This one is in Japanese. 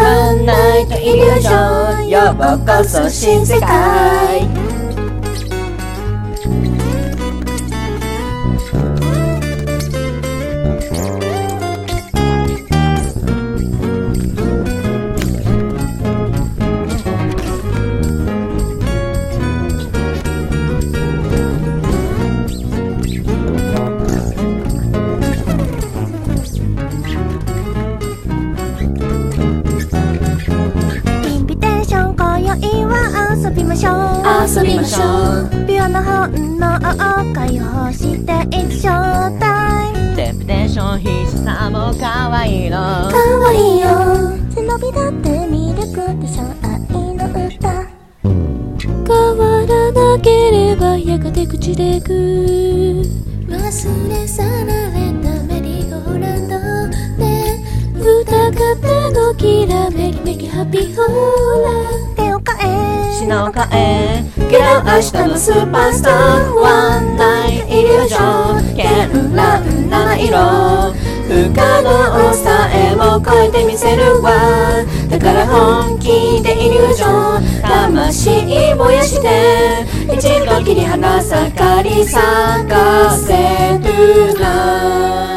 ワンナイトイリュージョン、ようこそ新世界。 遊びましょう遊びましょう。 ピュアな本能を解放して一生タイム。 テンプテーション必死さも可愛いの。 可愛いよ。背伸びだって魅力でしょ、愛の歌。変わらなければやがて口でく。忘れ去られたメリーゴーランドで二方のきらめきめきハッピーホーラー。手を変え品を変え、Get out 明日のスーパースター。ワンナイトイリュージョン、絢爛七色。不可能さえも超えてみせるわ。だから本気でイリュージョン、魂燃やして一度切り離さかり咲かせるな。